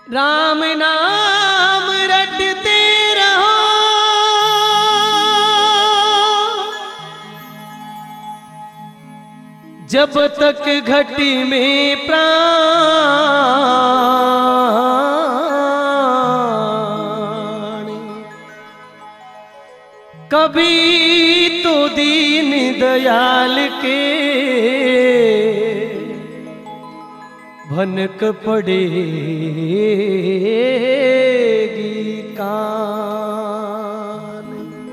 राम नाम रटते रहो, जब तक घटी में प्राण। कभी तो दीन दयाल के भनक पड़ेगी कान।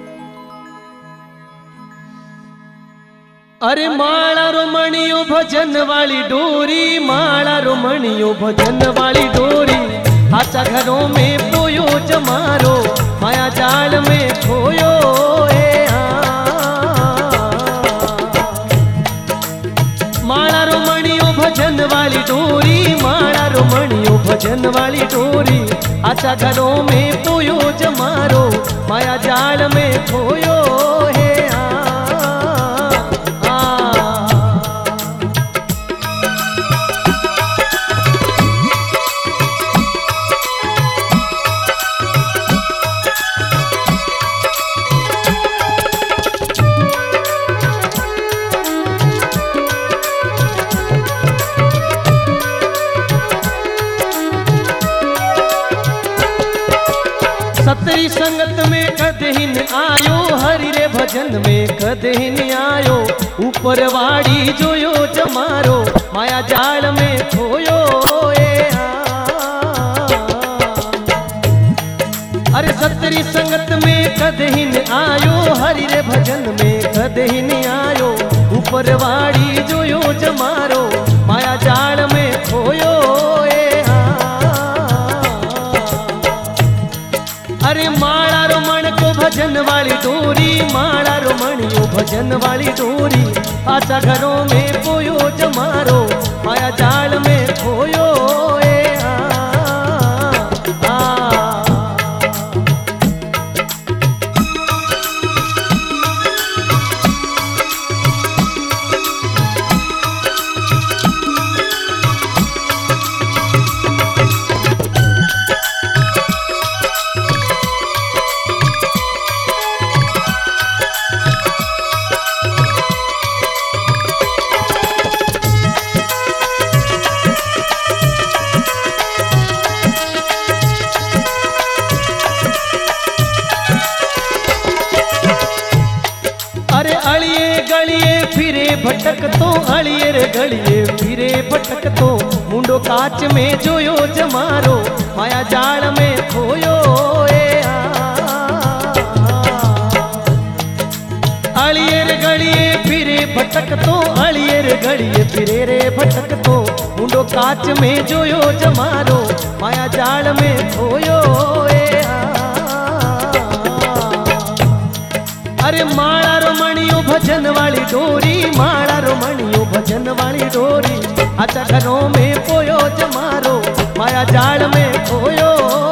अरे माला रोमणियो भजन वाली डोरी, माला रोमणियो भजन वाली डोरी, आचा घरों में पोयो जमारो, माया जाल में खोयो माला रोमणियो भजन वाली डोरी, माला रोमणियो भजन वाली डोरी, आचा घरों में पोयो जमारो, माया जाल में खोयो है सतरी संगत में कदहिन आयो, हरि रे भजन में कदहिन आयो, ऊपर वाड़ी जोयो जमारो, माया जाल में खोयो अरे सतरी संगत में कदहिन आयो, हरि रे भजन में कदहिन आयो, ऊपर वाड़ी जोयो जमारो, माया जाल में खोयो अरे माला रोमण को भजन वाली डोरी, माला रोमणियो भजन वाली डोरी, आचा घरों में पोयो जमारो, माया जाल में खोयो भटक तो अड़िए रे गलिए फिरे भटक तो, मुंडो काच में जोयो जमारो, माया जाल में खोयो अड़िए रे गलिए फिरे भटक तो, अड़िए रे गलिए फिरे रे भटक तो, मुंडो काच में जोयो जमारो, माया जाल में खोयो अरे माला रोमणियो भजन वाली डोरी, माला रोमणियो भजन वाली डोरी, आचा घरों में पोयो जमारो, माया जाल में खोयो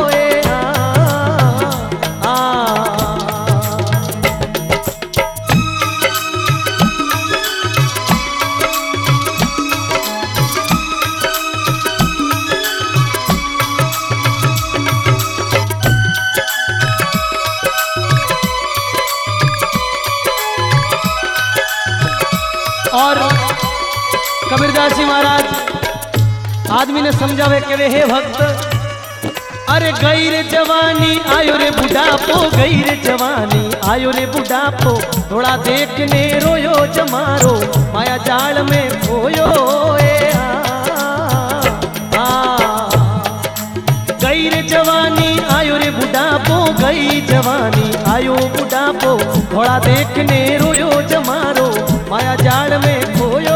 और कबीरदास जी महाराज आदमी ने समझावे के रे हे भक्त, अरे गई रे जवानी आयो रे बुढ़ापो, गई रे जवानी आयो रे बुढ़ापो, थोड़ा देखने रोयो जमारो, माया जाल में खोयो गई रे जवानी आयो रे बुढ़ापो, गई जवानी आयो बुढ़ापो, थोड़ा देखने रोयो जमारो, माया जाल में खोयो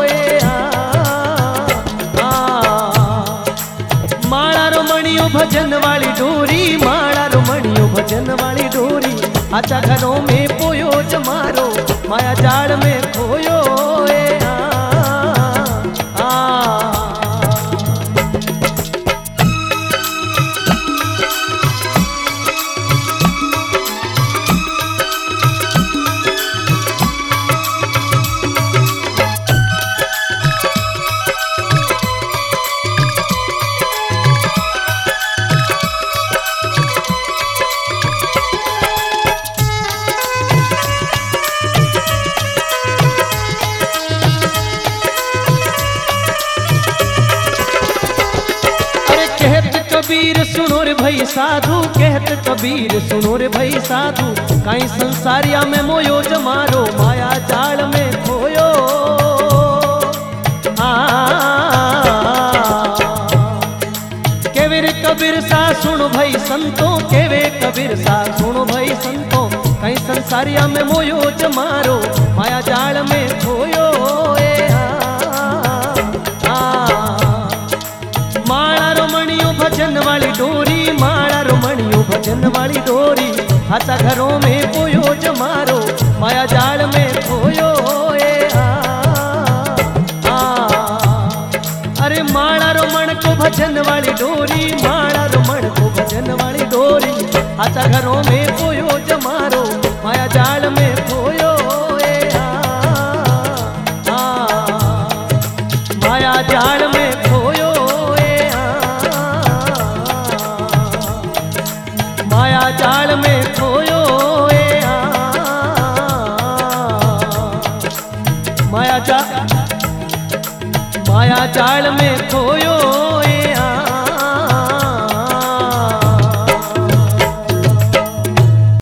माला रोमणियो भजन वाली डोरी, माला रोमणियो भजन वाली डोरी, आचा घरों में पोयो जमारो, माया जाल में खोयो कबीर सुनो रे भाई साधु, कहत कबीर सुनो रे भाई साधु, काई संसारिया में मोयो जमारो, माया जाल में खोयो। केवे रे कबीर सा सुनो भाई संतों, केवे कबीर सा सुनो भाई संतों, कई संसारिया में मोयो जमारो, माया जाल में खोयो। माला रोमणियों भजन वाली डोरी, माला रोमणियों भजन वाली डोरी, हाथा घरों में पोयो जमारो, माया जाल में खोयो। अरे माला रोमण को भजन वाली डोरी, माला रोमण को भजन वाली डोरी, हाथा घरों में पोयो जमारो, माया जाल में खोयो। माया जाल में खोयो, माया जाल में खोयो, माया जाल में खो